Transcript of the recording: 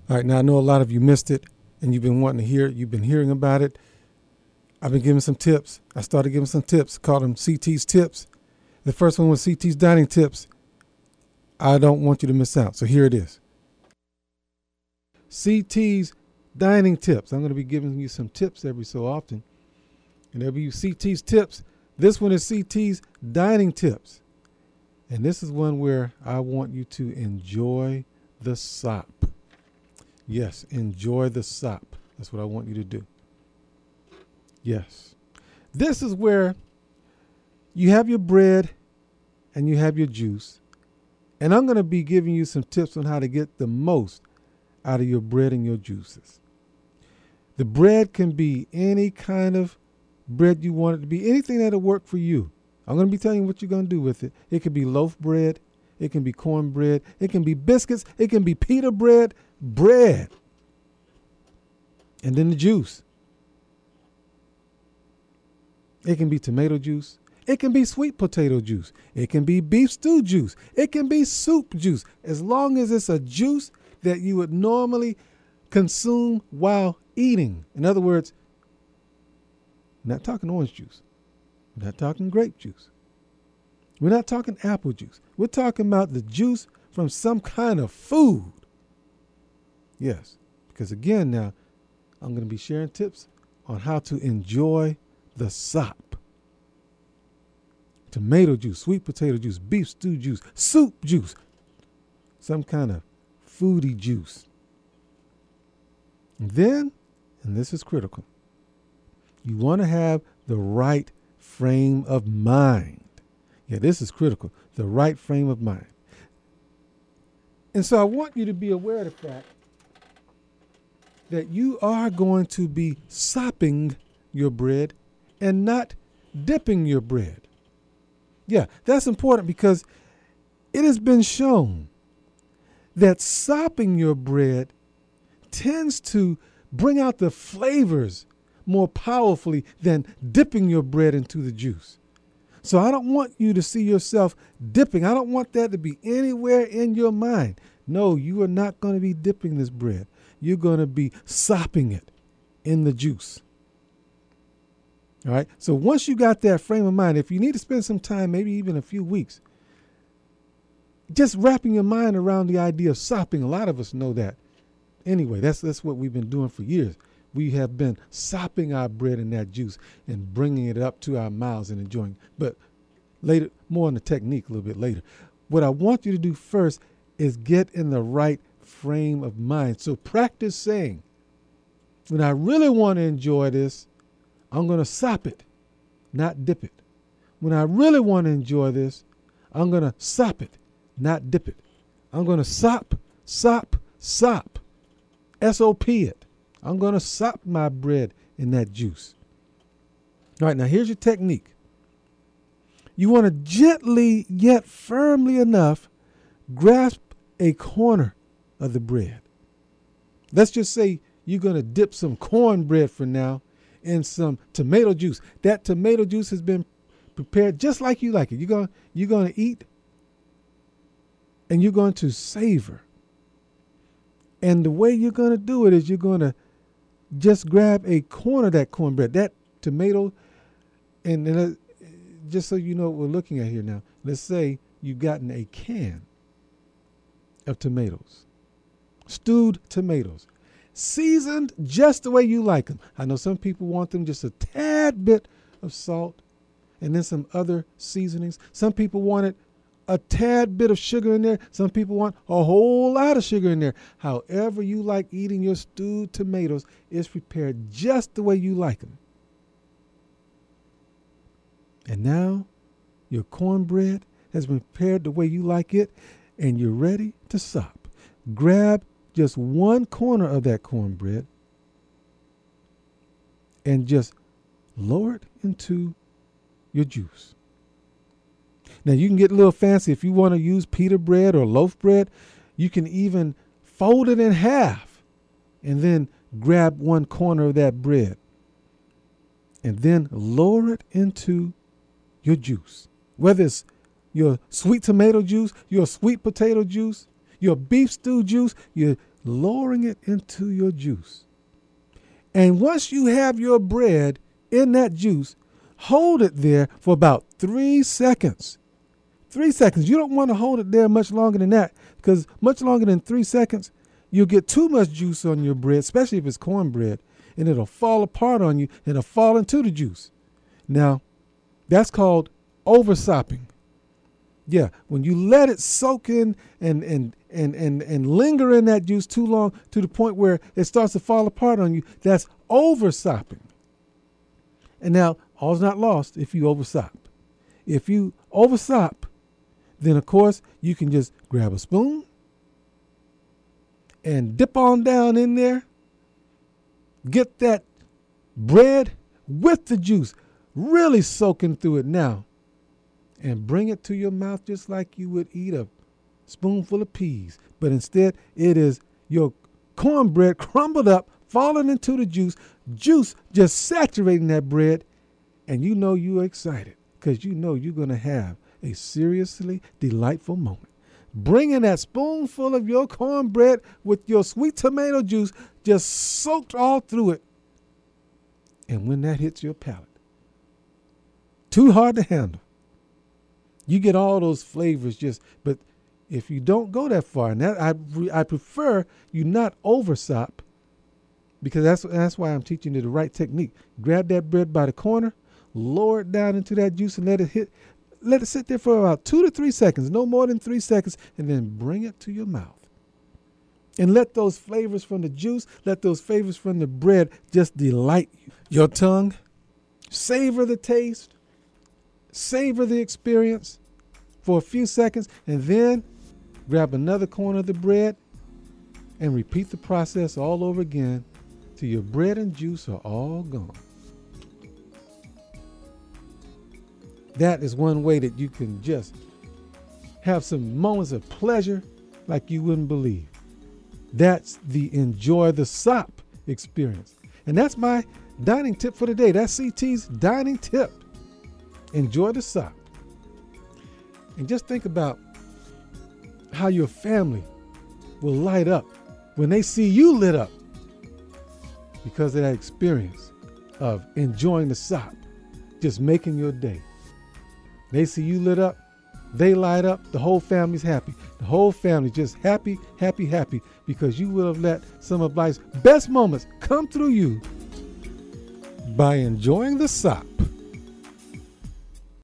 All right, now I know a lot of you missed it and you've been wanting to hear it. You've been hearing about it. I've been giving some tips. I started giving some tips, called them CT's tips. The first one was CT's dining tips. I don't want you to miss out. So here it is. CT's dining tips. I'm going to be giving you some tips every so often. And there'll be CT's tips. This one is CT's dining tips. And this is one where I want you to enjoy the sop. Yes, enjoy the sop. That's what I want you to do. Yes. This is where you have your bread and you have your juice. And I'm going to be giving you some tips on how to get the most out of your bread and your juices. The bread can be any kind of bread you want it to be, anything that'll work for you. I'm going to be telling you what you're going to do with it. It can be loaf bread. It can be cornbread. It can be biscuits. It can be pita bread. Bread. And then the juice. It can be tomato juice. It can be sweet potato juice. It can be beef stew juice. It can be soup juice. As long as it's a juice that you would normally consume while eating. In other words, we're not talking orange juice. We're not talking grape juice. We're not talking apple juice. We're talking about the juice from some kind of food. Yes, because again now, I'm going to be sharing tips on how to enjoy the sop. Tomato juice, sweet potato juice, beef stew juice, soup juice, some kind of foodie juice. And then, and this is critical, you want to have the right frame of mind. Yeah, this is critical, the right frame of mind. And so I want you to be aware of the fact that you are going to be sopping your bread and not dipping your bread. Yeah, that's important because it has been shown that sopping your bread tends to bring out the flavors more powerfully than dipping your bread into the juice. So I don't want you to see yourself dipping. I don't want that to be anywhere in your mind. No, you are not going to be dipping this bread. You're going to be sopping it in the juice. All right. So once you got that frame of mind, if you need to spend some time, maybe even a few weeks, just wrapping your mind around the idea of sopping. A lot of us know that. Anyway, that's what we've been doing for years. We have been sopping our bread in that juice and bringing it up to our mouths and enjoying. But later, more on the technique a little bit later. What I want you to do first is get in the right frame of mind. So practice saying, when I really want to enjoy this, I'm going to sop it, not dip it. When I really want to enjoy this, I'm going to sop it, not dip it. I'm going to sop, sop, sop. S-O-P it. I'm going to sop my bread in that juice. All right, now here's your technique. You want to gently yet firmly enough grasp a corner of the bread. Let's just say you're going to dip some cornbread for now in some tomato juice. That tomato juice has been prepared just like you like it. You're going to eat and you're going to savor. And the way you're going to do it is you're going to just grab a corner of that cornbread, that tomato, and just so you know what we're looking at here now, let's say you've gotten a can of tomatoes, stewed tomatoes, seasoned just the way you like them. I know some people want them just a tad bit of salt and then some other seasonings. Some people want it a tad bit of sugar in there. Some people want a whole lot of sugar in there. However you like eating your stewed tomatoes is prepared just the way you like them. And now your cornbread has been prepared the way you like it, and you're ready to sop. Grab just one corner of that cornbread and just lower it into your juice. Now, you can get a little fancy. If you want to use pita bread or loaf bread, you can even fold it in half and then grab one corner of that bread and then lower it into your juice. Whether it's your sweet tomato juice, your sweet potato juice, your beef stew juice, your lowering it into your juice. And once you have your bread in that juice, hold it there for about 3 seconds. 3 seconds. You don't want to hold it there much longer than that, because much longer than 3 seconds, you'll get too much juice on your bread, especially if it's cornbread, and it'll fall apart on you and it'll fall into the juice. Now, that's called oversopping. Yeah, when you let it soak in and linger in that juice too long to the point where it starts to fall apart on you, that's oversopping. And now, all's not lost if you oversop. If you oversop, then of course you can just grab a spoon and dip on down in there, get that bread with the juice really soaking through it now, and bring it to your mouth just like you would eat a spoonful of peas. But instead, it is your cornbread crumbled up, falling into the juice just saturating that bread, and you know you're excited because you know you're going to have a seriously delightful moment. Bringing that spoonful of your cornbread with your sweet tomato juice just soaked all through it. And when that hits your palate, too hard to handle. You get all those flavors but if you don't go that far, and that I prefer you not oversop, because that's why I'm teaching you the right technique. Grab that bread by the corner, lower it down into that juice and let it sit there for about 2 to 3 seconds, no more than 3 seconds, and then bring it to your mouth. And let those flavors from the juice, let those flavors from the bread just delight you. Your tongue, savor the taste, savor the experience for a few seconds, and then grab another corner of the bread and repeat the process all over again till your bread and juice are all gone. That is one way that you can just have some moments of pleasure like you wouldn't believe. That's the enjoy the sop experience. And that's my dining tip for today. That's CT's dining tip. Enjoy the sop. And just think about how your family will light up when they see you lit up because of that experience of enjoying the sop, just making your day. They see you lit up, they light up, the whole family's happy. The whole family just happy, happy, happy because you will have let some of life's best moments come through you by enjoying the sop.